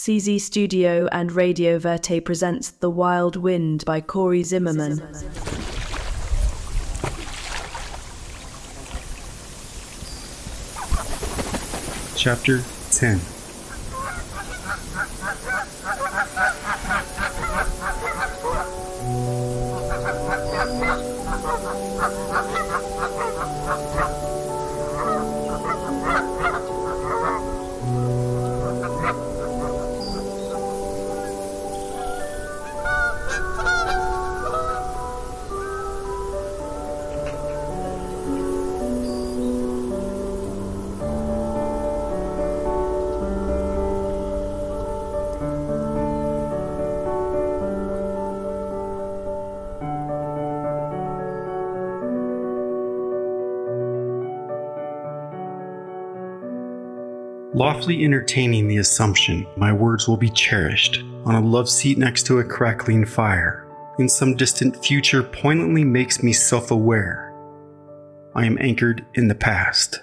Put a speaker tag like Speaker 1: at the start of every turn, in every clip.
Speaker 1: CZ Studio and Radio Verte presents The Wild Wind by Corey Zimmerman.
Speaker 2: Chapter 10. Lawfully entertaining the assumption my words will be cherished on a love seat next to a crackling fire in some distant future poignantly makes me self-aware. I am anchored in the past.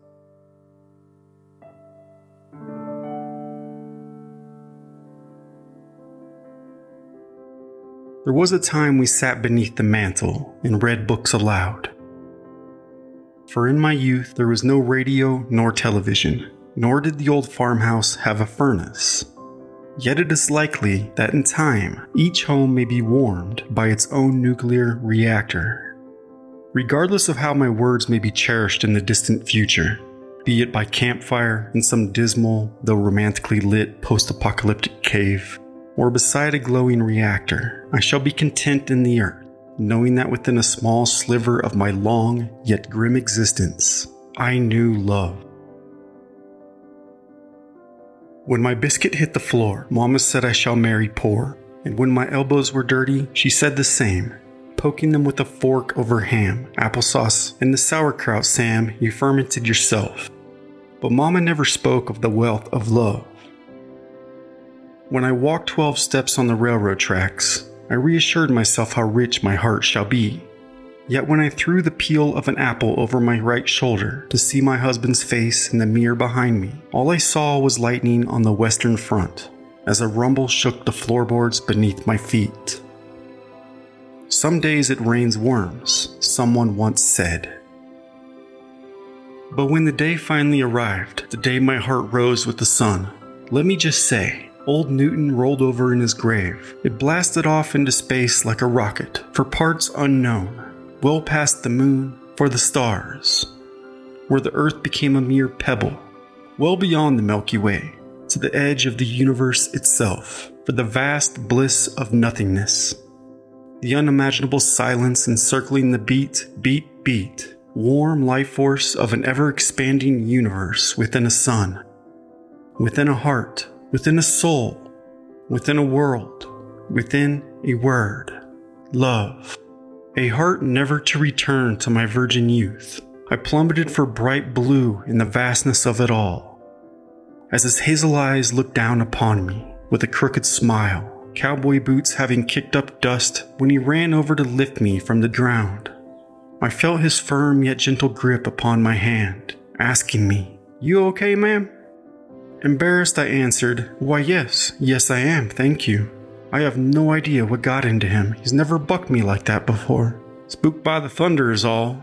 Speaker 2: There was a time we sat beneath the mantle and read books aloud. For in my youth there was no radio nor television, nor did the old farmhouse have a furnace. Yet it is likely that in time, each home may be warmed by its own nuclear reactor. Regardless of how my words may be cherished in the distant future, be it by campfire in some dismal, though romantically lit post-apocalyptic cave, or beside a glowing reactor, I shall be content in the earth, knowing that within a small sliver of my long yet grim existence, I knew love. When my biscuit hit the floor, Mama said I shall marry poor, and when my elbows were dirty, she said the same, poking them with a fork over ham, applesauce, and the sauerkraut, Sam, you fermented yourself. But Mama never spoke of the wealth of love. When I walked 12 steps on the railroad tracks, I reassured myself how rich my heart shall be. Yet when I threw the peel of an apple over my right shoulder to see my husband's face in the mirror behind me, all I saw was lightning on the western front, as a rumble shook the floorboards beneath my feet. Some days it rains worms, someone once said. But when the day finally arrived, the day my heart rose with the sun, let me just say, old Newton rolled over in his grave. It blasted off into space like a rocket, for parts unknown. Well past the moon, for the stars, where the earth became a mere pebble, well beyond the Milky Way, to the edge of the universe itself, for the vast bliss of nothingness, the unimaginable silence encircling the beat, warm life force of an ever-expanding universe within a sun, within a heart, within a soul, within a world, within a word, love. A heart never to return to my virgin youth. I plummeted for bright blue in the vastness of it all. As his hazel eyes looked down upon me with a crooked smile, cowboy boots having kicked up dust when he ran over to lift me from the ground. I felt his firm yet gentle grip upon my hand, asking me, "You okay, ma'am?" Embarrassed, I answered, "Why, yes, I am, thank you. I have no idea what got into him. He's never bucked me like that before. Spooked by the thunder is all."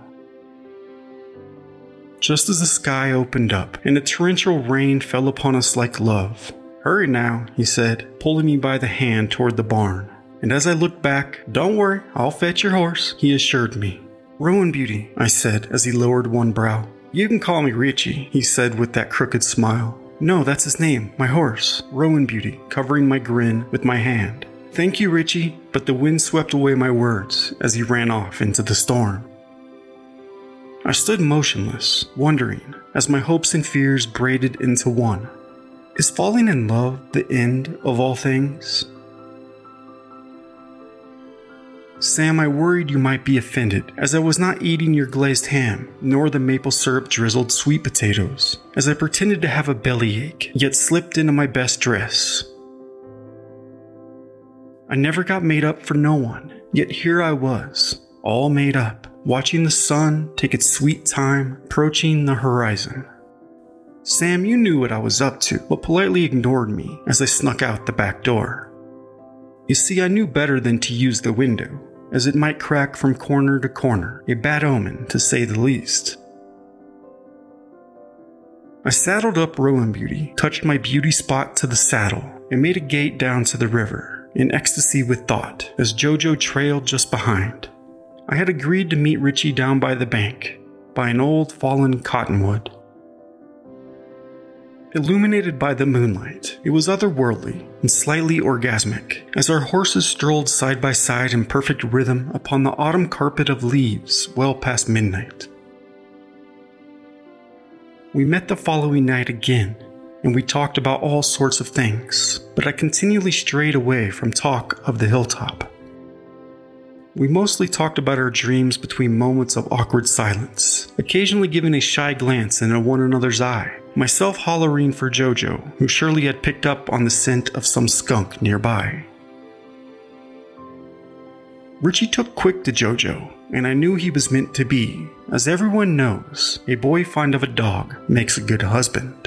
Speaker 2: Just as the sky opened up and a torrential rain fell upon us like love. "Hurry now," he said, pulling me by the hand toward the barn. And as I looked back, "Don't worry, I'll fetch your horse," he assured me. "Rowan Beauty," I said as he lowered one brow. "You can call me Richie," he said with that crooked smile. "No, that's his name, my horse, Rowan Beauty," covering my grin with my hand. "Thank you, Richie," but the wind swept away my words as he ran off into the storm. I stood motionless, wondering, as my hopes and fears braided into one. Is falling in love the end of all things? "Sam, I worried you might be offended, as I was not eating your glazed ham, nor the maple syrup drizzled sweet potatoes, as I pretended to have a bellyache, yet slipped into my best dress. I never got made up for no one, yet here I was, all made up, watching the sun take its sweet time approaching the horizon. Sam, you knew what I was up to, but politely ignored me as I snuck out the back door. You see, I knew better than to use the window, as it might crack from corner to corner, a bad omen to say the least. I saddled up Rowan Beauty, touched my beauty spot to the saddle, and made a gait down to the river, in ecstasy with thought, as Jojo trailed just behind. I had agreed to meet Richie down by the bank, by an old fallen cottonwood. Illuminated by the moonlight, it was otherworldly and slightly orgasmic, as our horses strolled side by side in perfect rhythm upon the autumn carpet of leaves well past midnight. We met the following night again, and we talked about all sorts of things, but I continually strayed away from talk of the hilltop. We mostly talked about our dreams between moments of awkward silence, occasionally giving a shy glance into one another's eye, myself hollering for Jojo, who surely had picked up on the scent of some skunk nearby. Richie took quick to Jojo, and I knew he was meant to be. As everyone knows, a boy fond of a dog makes a good husband.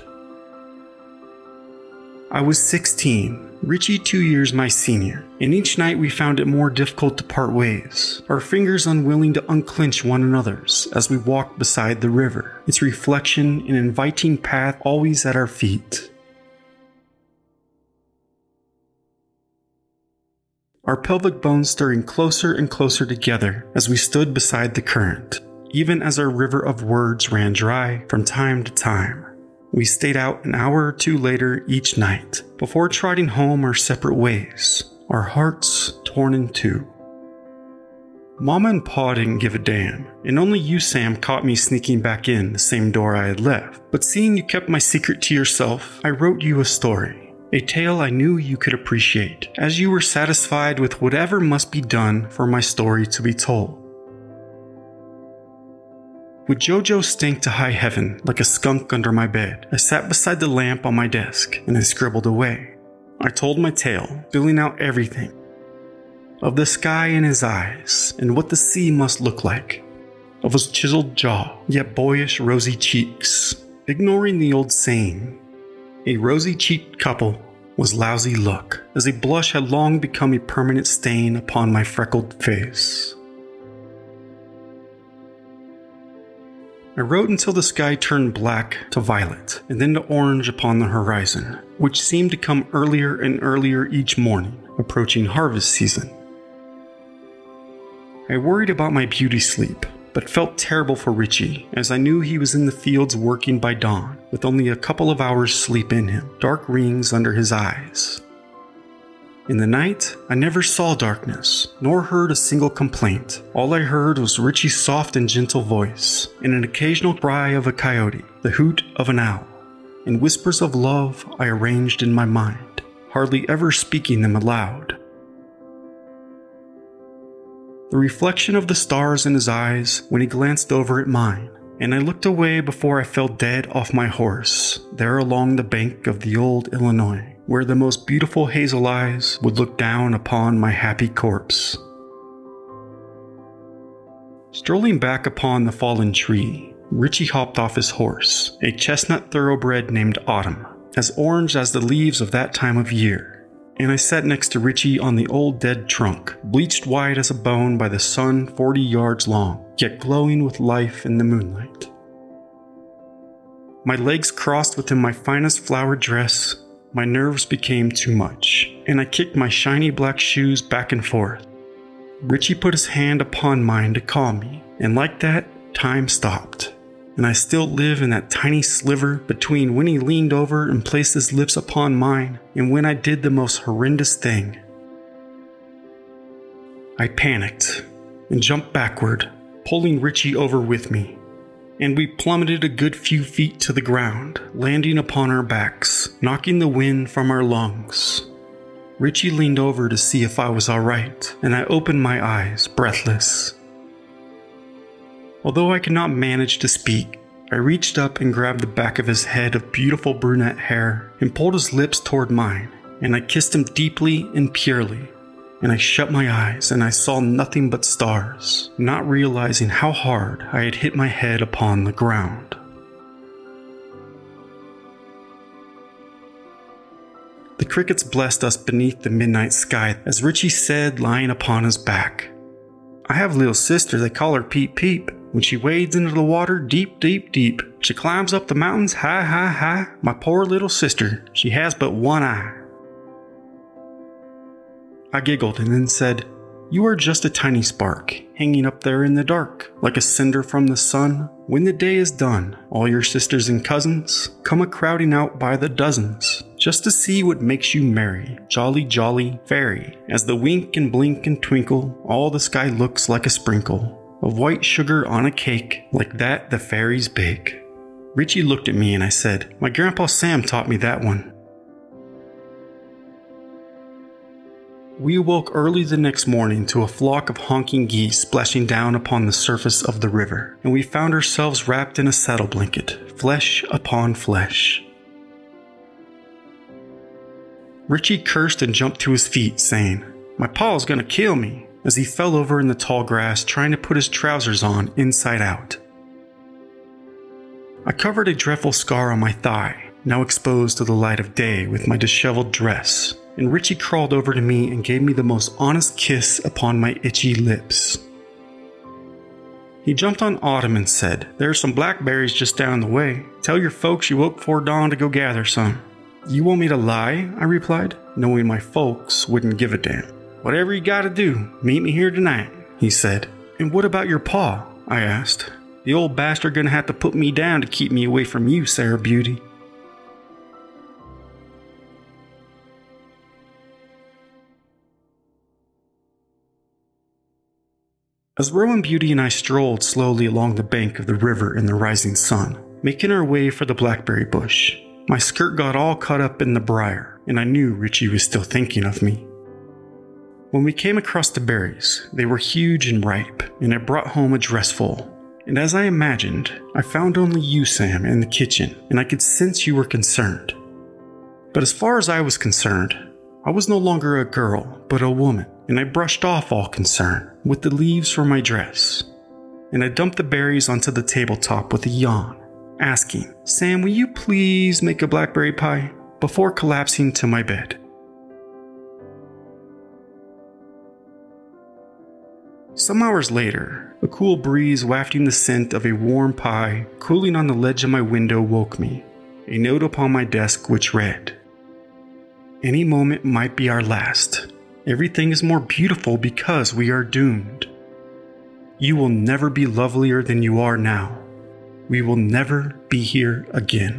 Speaker 2: I was 16, Richie 2 years my senior, and each night we found it more difficult to part ways, our fingers unwilling to unclench one another's as we walked beside the river, its reflection and inviting path always at our feet. Our pelvic bones stirring closer and closer together as we stood beside the current, even as our river of words ran dry from time to time. We stayed out an hour or two later each night, before trotting home our separate ways, our hearts torn in two. Mama and Pa didn't give a damn, and only you, Sam, caught me sneaking back in the same door I had left. But seeing you kept my secret to yourself, I wrote you a story, a tale I knew you could appreciate, as you were satisfied with whatever must be done for my story to be told. With Jojo stink to high heaven like a skunk under my bed, I sat beside the lamp on my desk and I scribbled away. I told my tale, filling out everything. Of the sky in his eyes, and what the sea must look like. Of his chiseled jaw, yet boyish rosy cheeks. Ignoring the old saying, a rosy-cheeked couple was lousy luck, as a blush had long become a permanent stain upon my freckled face. I wrote until the sky turned black to violet, and then to orange upon the horizon, which seemed to come earlier and earlier each morning, approaching harvest season. I worried about my beauty sleep, but felt terrible for Richie, as I knew he was in the fields working by dawn, with only a couple of hours sleep in him, dark rings under his eyes. In the night, I never saw darkness, nor heard a single complaint. All I heard was Richie's soft and gentle voice, and an occasional cry of a coyote, the hoot of an owl, and whispers of love I arranged in my mind, hardly ever speaking them aloud. The reflection of the stars in his eyes when he glanced over at mine, and I looked away before I fell dead off my horse, there along the bank of the old Illinois, where the most beautiful hazel eyes would look down upon my happy corpse. Strolling back upon the fallen tree, Richie hopped off his horse, a chestnut thoroughbred named Autumn, as orange as the leaves of that time of year, and I sat next to Richie on the old dead trunk, bleached white as a bone by the sun 40 yards long, yet glowing with life in the moonlight. My legs crossed within my finest flowered dress. My nerves became too much, and I kicked my shiny black shoes back and forth. Richie put his hand upon mine to calm me, and like that, time stopped. And I still live in that tiny sliver between when he leaned over and placed his lips upon mine and when I did the most horrendous thing. I panicked and jumped backward, pulling Richie over with me. And we plummeted a good few feet to the ground, landing upon our backs, knocking the wind from our lungs. Richie leaned over to see if I was all right, and I opened my eyes, breathless. Although I could not manage to speak, I reached up and grabbed the back of his head of beautiful brunette hair and pulled his lips toward mine, and I kissed him deeply and purely. And I shut my eyes and I saw nothing but stars, not realizing how hard I had hit my head upon the ground. The crickets blessed us beneath the midnight sky as Richie said, lying upon his back, "I have a little sister, they call her Peep Peep. When she wades into the water deep, deep, deep, she climbs up the mountains high, high, high. My poor little sister, she has but one eye." I giggled and then said, "You are just a tiny spark, hanging up there in the dark, like a cinder from the sun. When the day is done, all your sisters and cousins come a-crowding out by the dozens, just to see what makes you merry, jolly, jolly fairy. As the wink and blink and twinkle, all the sky looks like a sprinkle of white sugar on a cake, like that the fairies bake." Richie looked at me and I said, "My Grandpa Sam taught me that one." We awoke early the next morning to a flock of honking geese splashing down upon the surface of the river, and we found ourselves wrapped in a saddle blanket, flesh upon flesh. Richie cursed and jumped to his feet, saying, "My paw's gonna kill me," as he fell over in the tall grass trying to put his trousers on inside out. I covered a dreadful scar on my thigh, now exposed to the light of day, with my disheveled dress, and Richie crawled over to me and gave me the most honest kiss upon my itchy lips. He jumped on Autumn and said, "There are some blackberries just down the way. Tell your folks you woke before dawn to go gather some." "You want me to lie?" I replied, knowing my folks wouldn't give a damn. "Whatever you gotta do, meet me here tonight," he said. "And what about your paw?" I asked. "The old bastard gonna have to put me down to keep me away from you, Sarah Beauty." As Rowan Beauty and I strolled slowly along the bank of the river in the rising sun, making our way for the blackberry bush, my skirt got all caught up in the briar, and I knew Richie was still thinking of me. When we came across the berries, they were huge and ripe, and I brought home a dressful. And as I imagined, I found only you, Sam, in the kitchen, and I could sense you were concerned. But as far as I was concerned, I was no longer a girl, but a woman, and I brushed off all concern with the leaves from my dress. And I dumped the berries onto the tabletop with a yawn, asking, "Sam, will you please make a blackberry pie?" before collapsing to my bed. Some hours later, a cool breeze wafting the scent of a warm pie cooling on the ledge of my window woke me. A note upon my desk which read, "Any moment might be our last. Everything is more beautiful because we are doomed. You will never be lovelier than you are now. We will never be here again."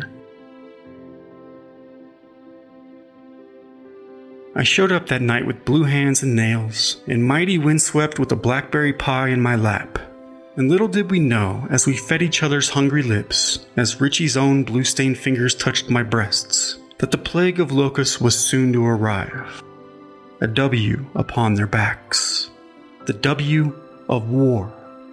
Speaker 2: I showed up that night with blue hands and nails, and mighty windswept with a blackberry pie in my lap. And little did we know, as we fed each other's hungry lips, as Richie's own blue-stained fingers touched my breasts, that the plague of locusts was soon to arrive. A W upon their backs. The W of war.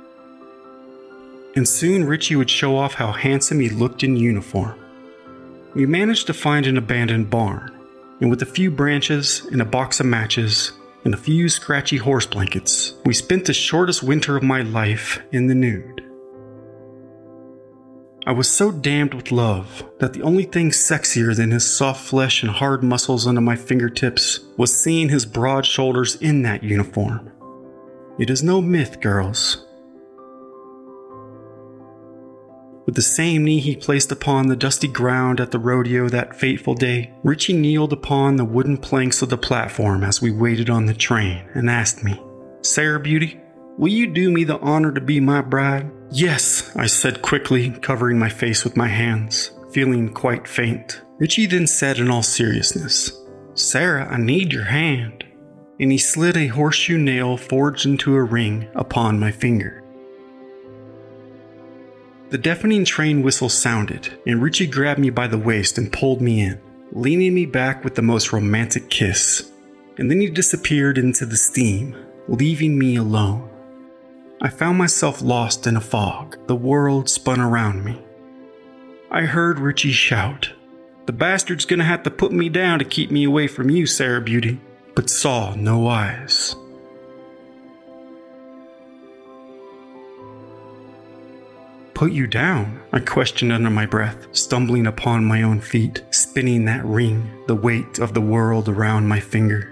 Speaker 2: And soon Richie would show off how handsome he looked in uniform. We managed to find an abandoned barn, and with a few branches and a box of matches and a few scratchy horse blankets, we spent the shortest winter of my life in the nude. I was so damned with love that the only thing sexier than his soft flesh and hard muscles under my fingertips was seeing his broad shoulders in that uniform. It is no myth, girls. With the same knee he placed upon the dusty ground at the rodeo that fateful day, Richie kneeled upon the wooden planks of the platform as we waited on the train and asked me, "Sarah Beauty, will you do me the honor to be my bride?" "Yes," I said quickly, covering my face with my hands, feeling quite faint. Richie then said in all seriousness, "Sarah, I need your hand." And he slid a horseshoe nail forged into a ring upon my finger. The deafening train whistle sounded, and Richie grabbed me by the waist and pulled me in, leaning me back with the most romantic kiss. And then he disappeared into the steam, leaving me alone. I found myself lost in a fog. The world spun around me. I heard Richie shout, "The bastard's gonna have to put me down to keep me away from you, Sarah Beauty," but saw no eyes. Put you down? I questioned under my breath, stumbling upon my own feet, spinning that ring, the weight of the world around my finger.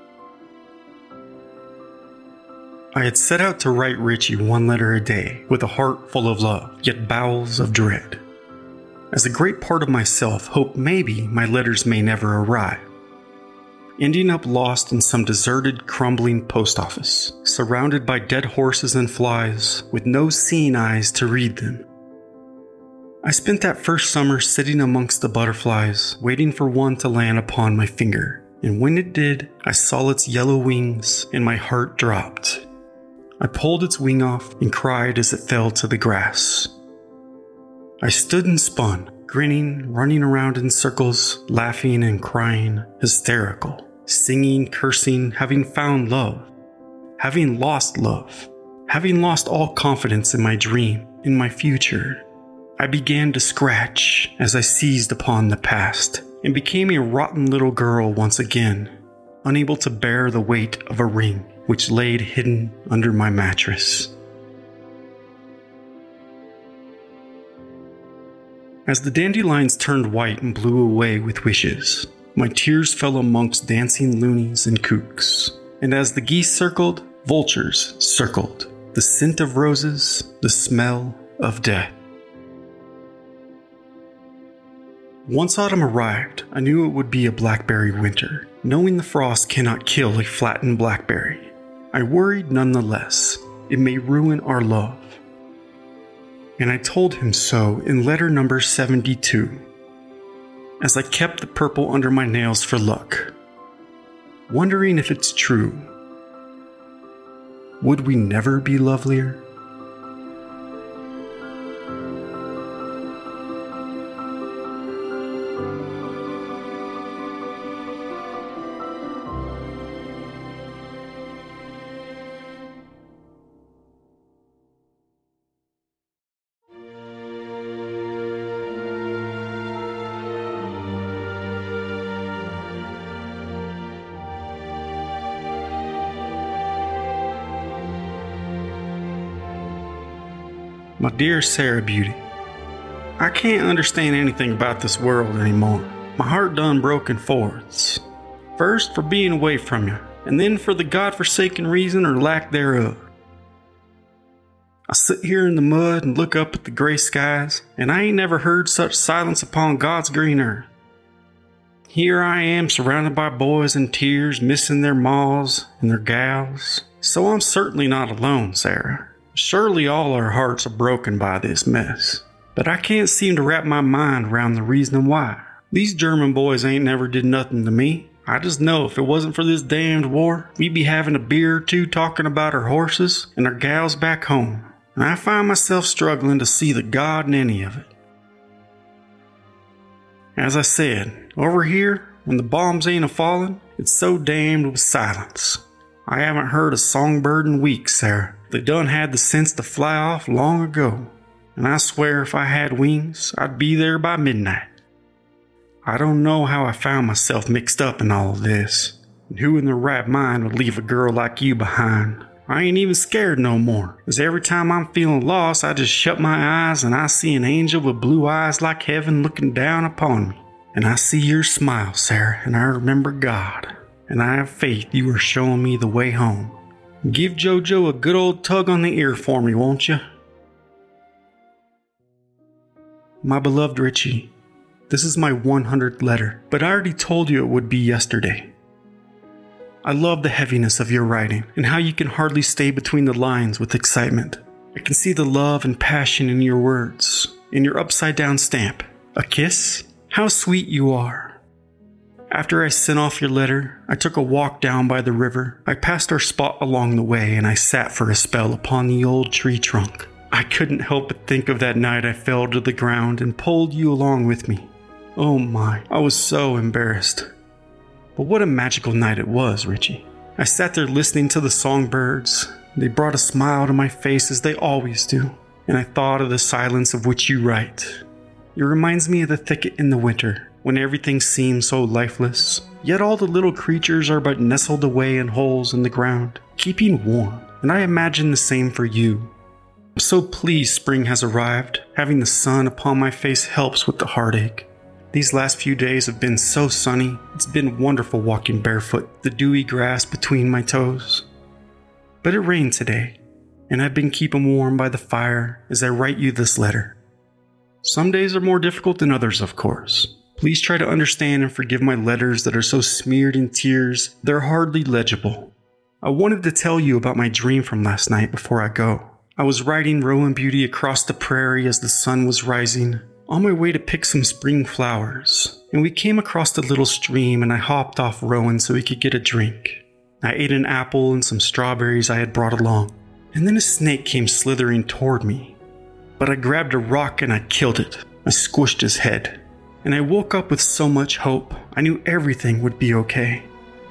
Speaker 2: I had set out to write Richie one letter a day, with a heart full of love, yet bowels of dread. As a great part of myself hoped maybe my letters may never arrive, ending up lost in some deserted, crumbling post office, surrounded by dead horses and flies, with no seeing eyes to read them. I spent that first summer sitting amongst the butterflies, waiting for one to land upon my finger, and when it did, I saw its yellow wings, and my heart dropped. I pulled its wing off and cried as it fell to the grass. I stood and spun, grinning, running around in circles, laughing and crying, hysterical, singing, cursing, having found love, having lost love, having lost all confidence in my dream, in my future. I began to scratch as I seized upon the past and became a rotten little girl once again, unable to bear the weight of a ring which laid hidden under my mattress. As the dandelions turned white and blew away with wishes, my tears fell amongst dancing loonies and kooks, and as the geese circled, vultures circled, the scent of roses, the smell of death. Once autumn arrived, I knew it would be a blackberry winter, knowing the frost cannot kill a flattened blackberry. I worried nonetheless. It may ruin our love. And I told him so in letter number 72, as I kept the purple under my nails for luck, wondering if it's true. Would we never be lovelier? My dear Sarah Beauty, I can't understand anything about this world anymore. My heart done broke in fourths. First for being away from you, and then for the godforsaken reason or lack thereof. I sit here in the mud and look up at the gray skies, and I ain't never heard such silence upon God's green earth. Here I am surrounded by boys in tears, missing their maws and their gals. So I'm certainly not alone, Sarah. Surely all our hearts are broken by this mess. But I can't seem to wrap my mind around the reason why. These German boys ain't never did nothing to me. I just know if it wasn't for this damned war, we'd be having a beer or two talking about our horses and our gals back home. And I find myself struggling to see the God in any of it. As I said, over here, when the bombs ain't a-falling, it's so damned with silence. I haven't heard a songbird in weeks, Sarah. They done had the sense to fly off long ago, and I swear if I had wings, I'd be there by midnight. I don't know how I found myself mixed up in all of this, and who in their right mind would leave a girl like you behind. I ain't even scared no more, as every time I'm feeling lost, I just shut my eyes and I see an angel with blue eyes like heaven looking down upon me. And I see your smile, Sarah, and I remember God, and I have faith you are showing me the way home. Give JoJo a good old tug on the ear for me, won't you? My beloved Richie, this is my 100th letter, but I already told you it would be yesterday. I love the heaviness of your writing and how you can hardly stay between the lines with excitement. I can see the love and passion in your words, in your upside-down stamp. A kiss? How sweet you are. After I sent off your letter, I took a walk down by the river. I passed our spot along the way and I sat for a spell upon the old tree trunk. I couldn't help but think of that night I fell to the ground and pulled you along with me. Oh my, I was so embarrassed. But what a magical night it was, Richie. I sat there listening to the songbirds. They brought a smile to my face as they always do. And I thought of the silence of which you write. It reminds me of the thicket in the winter, when everything seems so lifeless, yet all the little creatures are but nestled away in holes in the ground, keeping warm, and I imagine the same for you. I'm so pleased spring has arrived. Having the sun upon my face helps with the heartache. These last few days have been so sunny. It's been wonderful walking barefoot, the dewy grass between my toes. But it rained today, and I've been keeping warm by the fire as I write you this letter. Some days are more difficult than others, of course. Please try to understand and forgive my letters that are so smeared in tears they're hardly legible. I wanted to tell you about my dream from last night before I go. I was riding Rowan Beauty across the prairie as the sun was rising, on my way to pick some spring flowers, and we came across a little stream and I hopped off Rowan so we could get a drink. I ate an apple and some strawberries I had brought along, and then a snake came slithering toward me. But I grabbed a rock and I killed it. I squished his head, and I woke up with so much hope. I knew everything would be okay.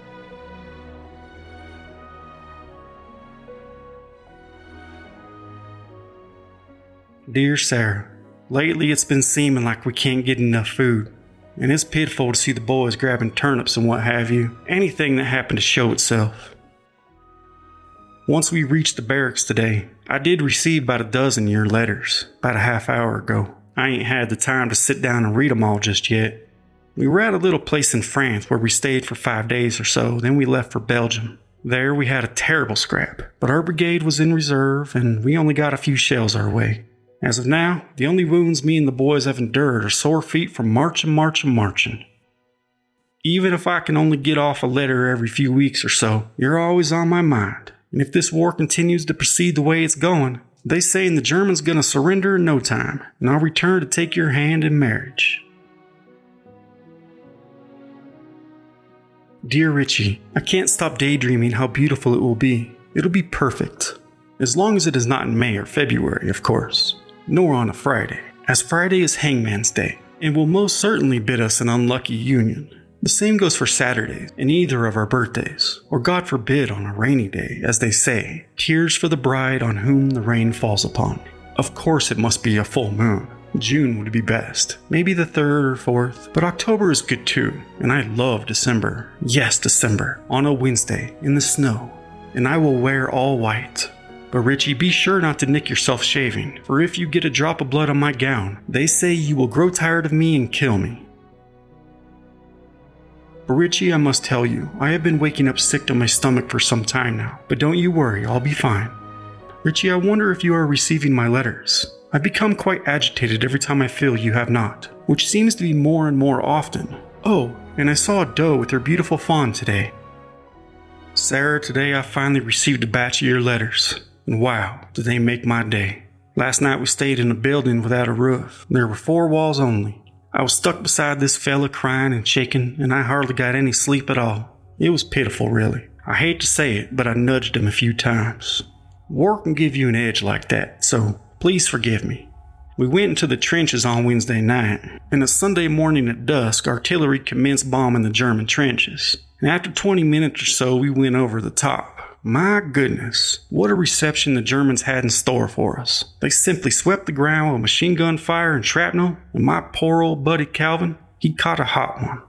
Speaker 2: Dear Sarah, lately it's been seeming like we can't get enough food, and it's pitiful to see the boys grabbing turnips and what have you, anything that happened to show itself. Once we reached the barracks today, I did receive about a dozen of your letters, about a half hour ago. I ain't had the time to sit down and read them all just yet. We were at a little place in France where we stayed for 5 days or so, then we left for Belgium. There we had a terrible scrap, but our brigade was in reserve and we only got a few shells our way. As of now, the only wounds me and the boys have endured are sore feet from marching. Even if I can only get off a letter every few weeks or so, you're always on my mind. And if this war continues to proceed the way it's going, they say the Germans gonna surrender in no time, and I'll return to take your hand in marriage. Dear Richie, I can't stop daydreaming how beautiful it will be. It'll be perfect. As long as it is not in May or February, of course. Nor on a Friday, as Friday is Hangman's Day, and will most certainly bid us an unlucky union. The same goes for Saturdays and either of our birthdays, or God forbid on a rainy day, as they say, tears for the bride on whom the rain falls upon. Of course it must be a full moon. June would be best, maybe the 3rd or 4th, but October is good too, and I love December. Yes, December, on a Wednesday, in the snow, and I will wear all white. But Richie, be sure not to nick yourself shaving, for if you get a drop of blood on my gown, they say you will grow tired of me and kill me. But Richie, I must tell you, I have been waking up sick to my stomach for some time now, but don't you worry, I'll be fine. Richie, I wonder if you are receiving my letters. I've become quite agitated every time I feel you have not, which seems to be more and more often. Oh, and I saw a doe with her beautiful fawn today. Sarah, today I finally received a batch of your letters. And wow, did they make my day. Last night we stayed in a building without a roof. There were 4 walls only. I was stuck beside this fella crying and shaking, and I hardly got any sleep at all. It was pitiful, really. I hate to say it, but I nudged him a few times. War can give you an edge like that, so please forgive me. We went into the trenches on Wednesday night, and a Sunday morning at dusk, artillery commenced bombing the German trenches. And after 20 minutes or so, we went over the top. My goodness, what a reception the Germans had in store for us. They simply swept the ground with machine gun fire and shrapnel, and my poor old buddy Calvin, he caught a hot one.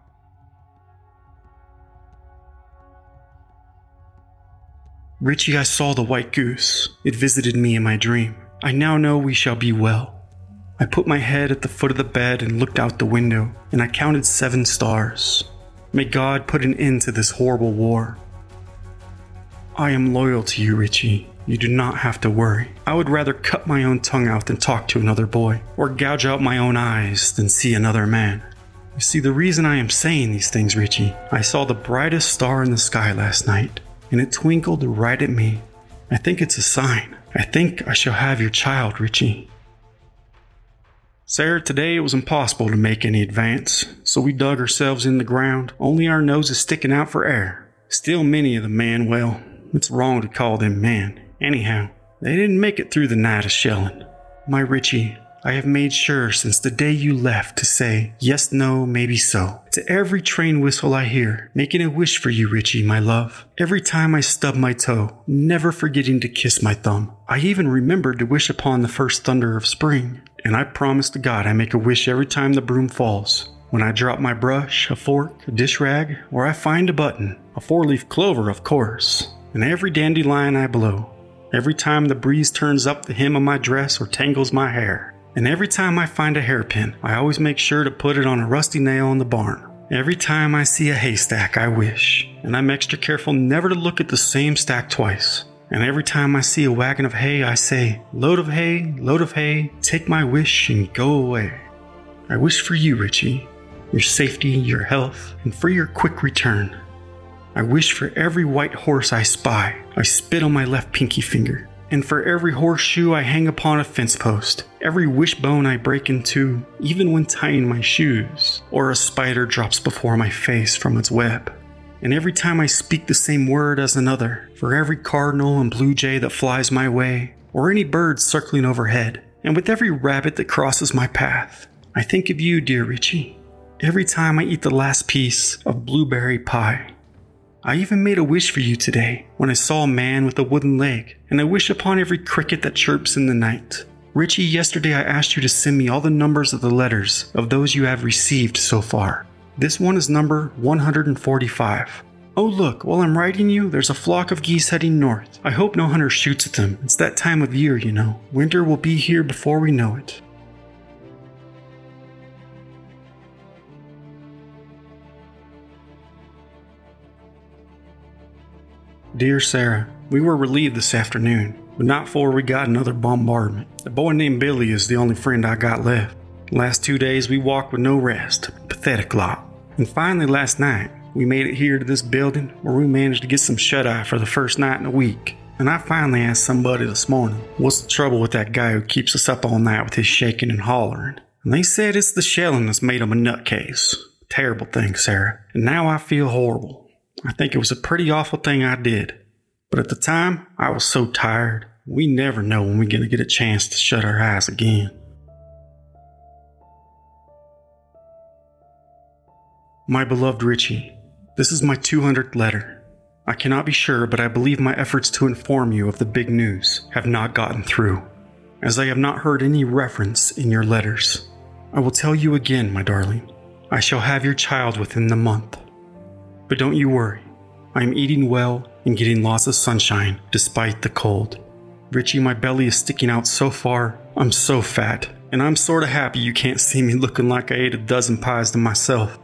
Speaker 2: Richie, I saw the white goose. It visited me in my dream. I now know we shall be well. I put my head at the foot of the bed and looked out the window, and I counted 7 stars. May God put an end to this horrible war. I am loyal to you, Richie. You do not have to worry. I would rather cut my own tongue out than talk to another boy, or gouge out my own eyes than see another man. You see, the reason I am saying these things, Richie, I saw the brightest star in the sky last night, and it twinkled right at me. I think it's a sign. I think I shall have your child, Richie. Sarah, today it was impossible to make any advance, so we dug ourselves in the ground, only our noses sticking out for air. Still many of the men, well, it's wrong to call them men. Anyhow, they didn't make it through the night of shelling. My Richie, I have made sure since the day you left to say yes, no, maybe so to every train whistle I hear, making a wish for you, Richie, my love. Every time I stub my toe, never forgetting to kiss my thumb. I even remembered to wish upon the first thunder of spring. And I promise to God I make a wish every time the broom falls. When I drop my brush, a fork, a dish rag, or I find a button, a 4-leaf clover, of course, and every dandelion I blow. Every time the breeze turns up the hem of my dress or tangles my hair. And every time I find a hairpin, I always make sure to put it on a rusty nail in the barn. Every time I see a haystack, I wish. And I'm extra careful never to look at the same stack twice. And every time I see a wagon of hay, I say, load of hay, take my wish and go away. I wish for you, Richie, your safety, your health, and for your quick return. I wish for every white horse I spy, I spit on my left pinky finger. And for every horseshoe I hang upon a fence post, every wishbone I break in two, even when tying my shoes, or a spider drops before my face from its web. And every time I speak the same word as another, for every cardinal and blue jay that flies my way, or any bird circling overhead, and with every rabbit that crosses my path, I think of you, dear Richie, every time I eat the last piece of blueberry pie. I even made a wish for you today when I saw a man with a wooden leg, and I wish upon every cricket that chirps in the night. Richie, yesterday I asked you to send me all the numbers of the letters of those you have received so far. This one is number 145. Oh look, while I'm writing you, there's a flock of geese heading north. I hope no hunter shoots at them. It's that time of year, you know. Winter will be here before we know it. Dear Sarah, we were relieved this afternoon, but not before we got another bombardment. A boy named Billy is the only friend I got left. Last 2 days we walked with no rest. Pathetic lot. And finally last night, we made it here to this building where we managed to get some shut-eye for the first night in a week. And I finally asked somebody this morning, what's the trouble with that guy who keeps us up all night with his shaking and hollering? And they said it's the shelling that's made him a nutcase. Terrible thing, Sarah. And now I feel horrible. I think it was a pretty awful thing I did. But at the time, I was so tired. We never know when we're going to get a chance to shut our eyes again. My beloved Richie, this is my 200th letter. I cannot be sure, but I believe my efforts to inform you of the big news have not gotten through, as I have not heard any reference in your letters. I will tell you again, my darling. I shall have your child within the month. But don't you worry. I am eating well and getting lots of sunshine despite the cold. Richie, my belly is sticking out so far. I'm so fat, and I'm sorta happy you can't see me looking like I ate a dozen pies to myself.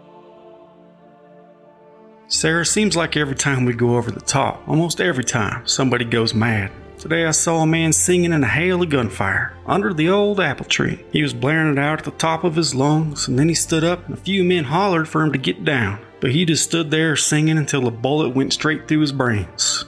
Speaker 2: Sarah, seems like every time we go over the top, almost every time, somebody goes mad. Today I saw a man singing in a hail of gunfire under the old apple tree. He was blaring it out at the top of his lungs, and then he stood up and a few men hollered for him to get down. But he just stood there singing until a bullet went straight through his brains.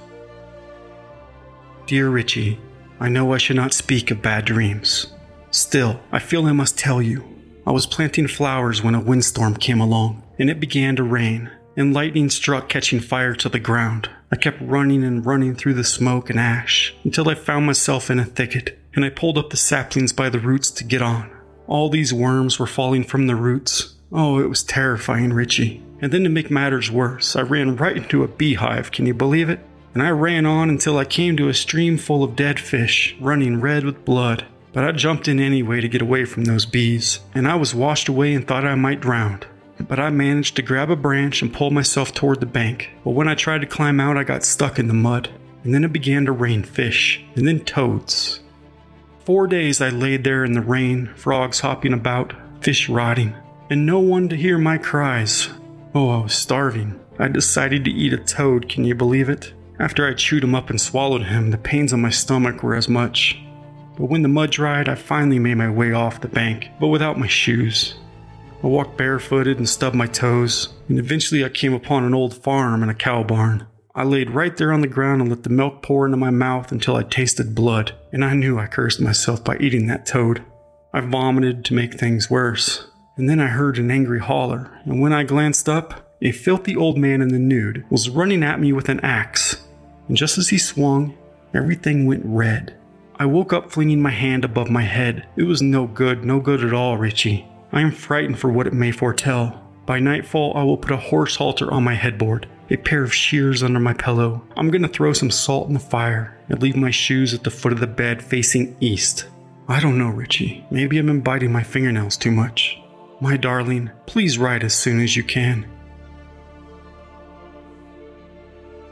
Speaker 2: Dear Richie, I know I should not speak of bad dreams. Still, I feel I must tell you. I was planting flowers when a windstorm came along, and it began to rain, and lightning struck, catching fire to the ground. I kept running and running through the smoke and ash until I found myself in a thicket, and I pulled up the saplings by the roots to get on. All these worms were falling from the roots. Oh, it was terrifying, Richie. And then to make matters worse, I ran right into a beehive, can you believe it? And I ran on until I came to a stream full of dead fish, running red with blood. But I jumped in anyway to get away from those bees, and I was washed away and thought I might drown. But I managed to grab a branch and pull myself toward the bank. But when I tried to climb out, I got stuck in the mud. And then it began to rain fish, and then toads. 4 days I laid there in the rain, frogs hopping about, fish rotting, and no one to hear my cries. Oh, I was starving. I decided to eat a toad, can you believe it? After I chewed him up and swallowed him, the pains on my stomach were as much. But when the mud dried, I finally made my way off the bank, but without my shoes. I walked barefooted and stubbed my toes, and eventually I came upon an old farm and a cow barn. I laid right there on the ground and let the milk pour into my mouth until I tasted blood, and I knew I cursed myself by eating that toad. I vomited to make things worse. And then I heard an angry holler, and when I glanced up, a filthy old man in the nude was running at me with an axe. And just as he swung, everything went red. I woke up flinging my hand above my head. It was no good at all, Richie. I am frightened for what it may foretell. By nightfall, I will put a horse halter on my headboard, a pair of shears under my pillow. I'm gonna throw some salt in the fire and leave my shoes at the foot of the bed facing east. I don't know, Richie. Maybe I've been biting my fingernails too much. My darling, please write as soon as you can.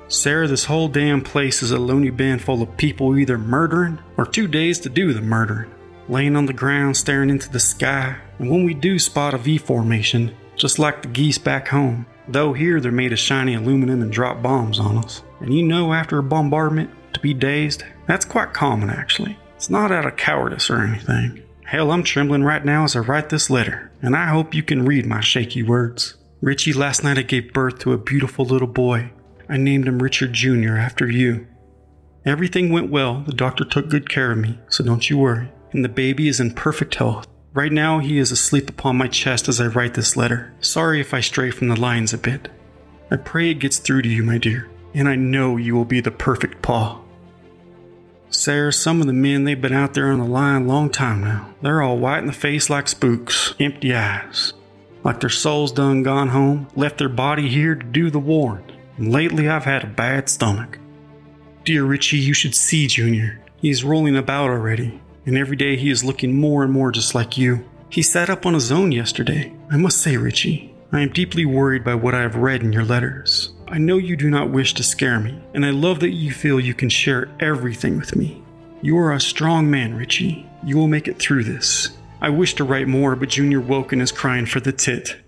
Speaker 2: Sarah, this whole damn place is a loony bin full of people either murdering or too dazed to do the murdering. Laying on the ground staring into the sky, and when we do spot a V formation, just like the geese back home, though here they're made of shiny aluminum and drop bombs on us. And you know, after a bombardment, to be dazed, that's quite common actually. It's not out of cowardice or anything. Hell, I'm trembling right now as I write this letter, and I hope you can read my shaky words. Richie, last night I gave birth to a beautiful little boy. I named him Richard Jr. after you. Everything went well, the doctor took good care of me, so don't you worry. And the baby is in perfect health. Right now he is asleep upon my chest as I write this letter. Sorry if I stray from the lines a bit. I pray it gets through to you, my dear, and I know you will be the perfect pa. Sarah, some of the men, they've been out there on the line a long time now. They're all white in the face like spooks, empty eyes. Like their souls done gone home, left their body here to do the warring. And lately I've had a bad stomach. Dear Richie, you should see Junior. He is rolling about already, and every day he is looking more and more just like you. He sat up on his own yesterday. I must say, Richie, I am deeply worried by what I have read in your letters. I know you do not wish to scare me, and I love that you feel you can share everything with me. You are a strong man, Richie. You will make it through this. I wish to write more, but Junior woke and is crying for the tit.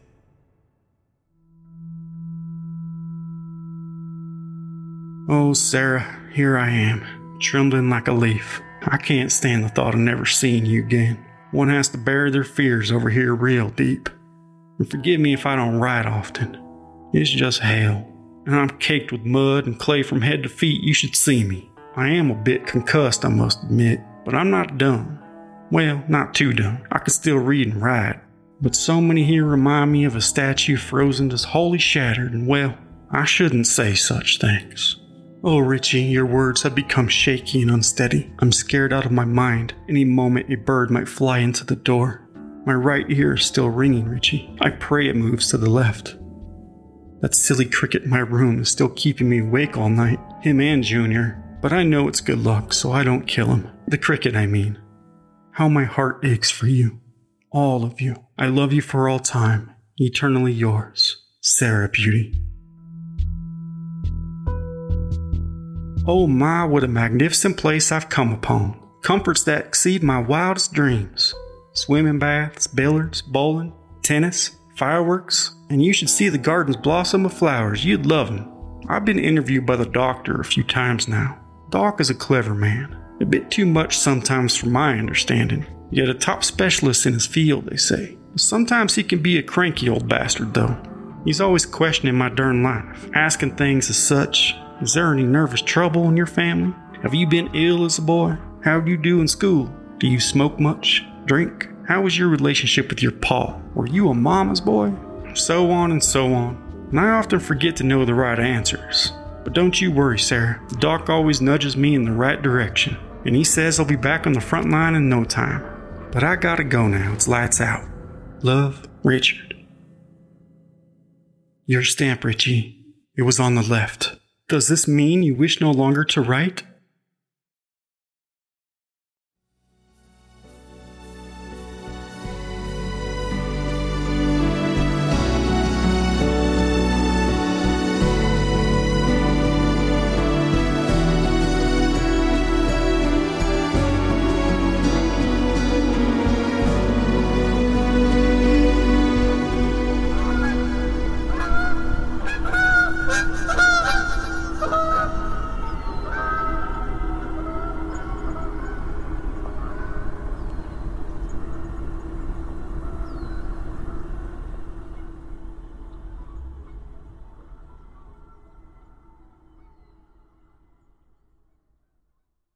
Speaker 2: Oh, Sarah, here I am, trembling like a leaf. I can't stand the thought of never seeing you again. One has to bury their fears over here real deep. And forgive me if I don't write often. It's just hell. And I'm caked with mud and clay from head to feet. You should see me. I am a bit concussed, I must admit, but I'm not dumb. Well, not too dumb. I can still read and write. But so many here remind me of a statue frozen just wholly shattered, and well, I shouldn't say such things. Oh, Richie, your words have become shaky and unsteady. I'm scared out of my mind. Any moment a bird might fly into the door. My right ear is still ringing, Richie. I pray it moves to the left. That silly cricket in my room is still keeping me awake all night. Him and Junior. But I know it's good luck, so I don't kill him. The cricket, I mean. How my heart aches for you. All of you. I love you for all time. Eternally yours. Sarah Beauty. Oh my, what a magnificent place I've come upon. Comforts that exceed my wildest dreams. Swimming baths, billiards, bowling, tennis, fireworks, and you should see the gardens blossom with flowers. You'd love them. I've been interviewed by the doctor a few times now. Doc is a clever man. A bit too much sometimes for my understanding. Yet a top specialist in his field, they say. Sometimes he can be a cranky old bastard, though. He's always questioning my darn life, asking things as such. Is there any nervous trouble in your family? Have you been ill as a boy? How do you do in school? Do you smoke much? Drink? How was your relationship with your pa? Were you a mama's boy? So on and so on. And I often forget to know the right answers. But don't you worry, Sarah. The doc always nudges me in the right direction. And he says I'll be back on the front line in no time. But I gotta go now. It's lights out. Love, Richard. Your stamp, Richie. It was on the left. Does this mean you wish no longer to write?